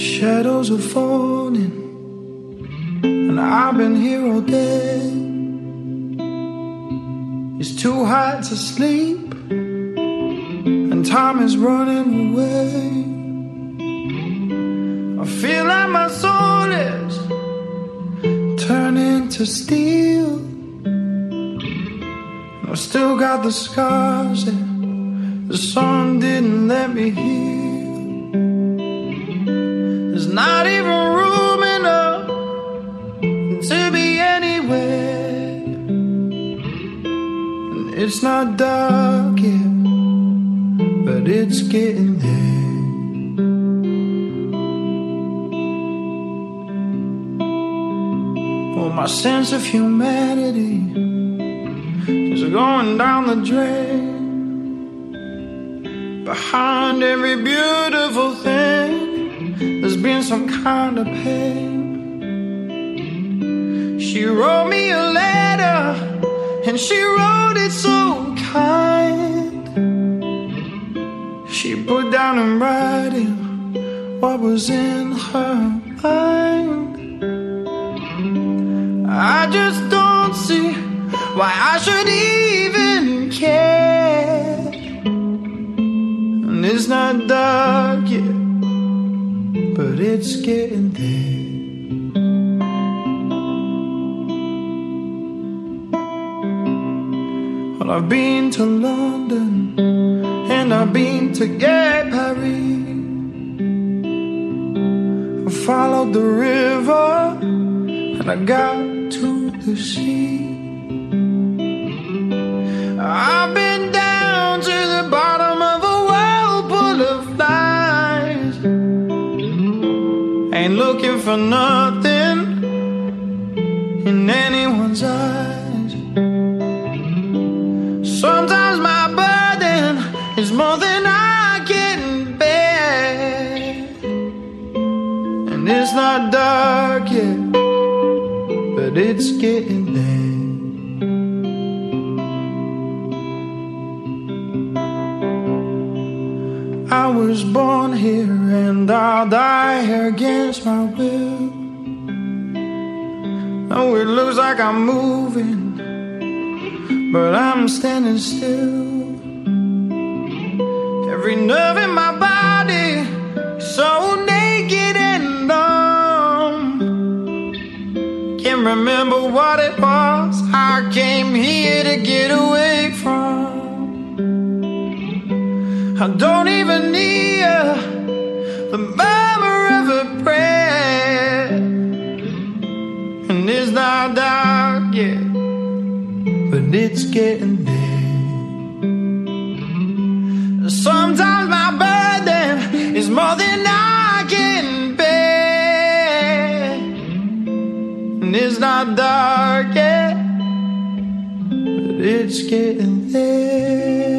Shadows are falling, and I've been here all day. It's too hot to sleep, and time is running away. I feel like my soul is turning to steel, and I've still got the scars that the sun didn't let me heal. There's not even room enough to be anywhere, and it's not dark yet, but it's getting there. Well, my sense of humanity is going down the drain. Behind every beautiful thing, there's been some kind of pain. She wrote me a letter, and she wrote it so kind. She put down in writing what was in her mind. I just don't see why I should even care. And it's not dark yet, but it's getting there. Well, I've been to London, and I've been to Paris. I followed the river, and I got to the sea. I've been down to the bottom of a whirlpool of lies. Ain't looking for nothing in anyone's eyes. Sometimes my burden is more than I can bear, and it's not dark yet, but it's getting there. I was born here, and I'll die here against my will. Oh, it looks like I'm moving, but I'm standing still. Every nerve in my body is so naked and numb. Can't remember what it was I came here to get away from. I don't even hear the murmur of a prayer, and it's not dark yet, but it's getting there. Sometimes my burden is more than I can bear, and it's not dark yet, but it's getting there.